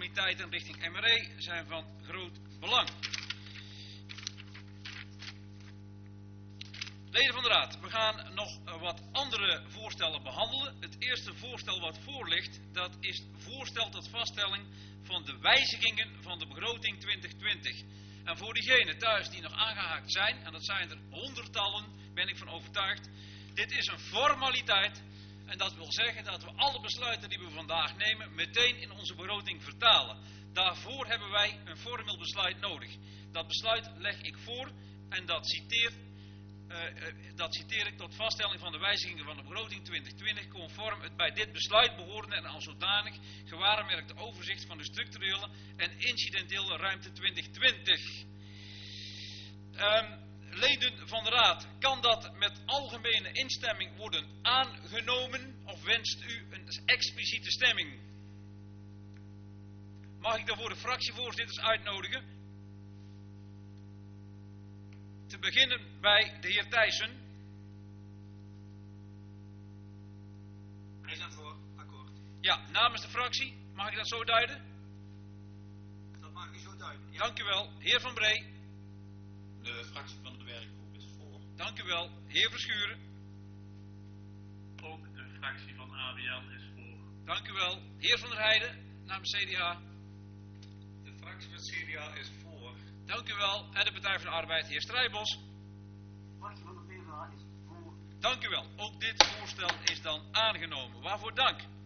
formaliteiten richting MRE zijn van groot belang. Leden van de Raad, we gaan nog wat andere voorstellen behandelen. Het eerste voorstel wat voor ligt, dat is het voorstel tot vaststelling van de wijzigingen van de begroting 2020. En voor diegenen thuis die nog aangehaakt zijn, en dat zijn er honderdtallen, ben ik van overtuigd, dit is een formaliteit. En dat wil zeggen dat we alle besluiten die we vandaag nemen meteen in onze begroting vertalen. Daarvoor hebben wij een formeel besluit nodig. Dat besluit leg ik voor en dat citeer ik tot vaststelling van de wijzigingen van de begroting 2020 conform het bij dit besluit behorende en als zodanig gewaarmerkte overzicht van de structurele en incidentele ruimte 2020. Leden van de Raad, kan dat met algemene instemming worden aangenomen of wenst u een expliciete stemming? Mag ik daarvoor de fractievoorzitters uitnodigen? Te beginnen bij de heer Thijssen. Hij is voor, akkoord. Ja, namens de fractie, mag ik dat zo duiden? Dat mag u zo duiden. Ja. Dank u wel. Heer Van Bree. De fractie van de werkgroep is voor. Dank u wel. Heer Verschuren. Ook de fractie van ABN is voor. Dank u wel. Heer Van der Heijden, namens CDA. De fractie van CDA is voor. Dank u wel. En de Partij van de Arbeid, heer Strijbos. De fractie van de PvdA is voor. Dank u wel. Ook dit voorstel is dan aangenomen. Waarvoor dank.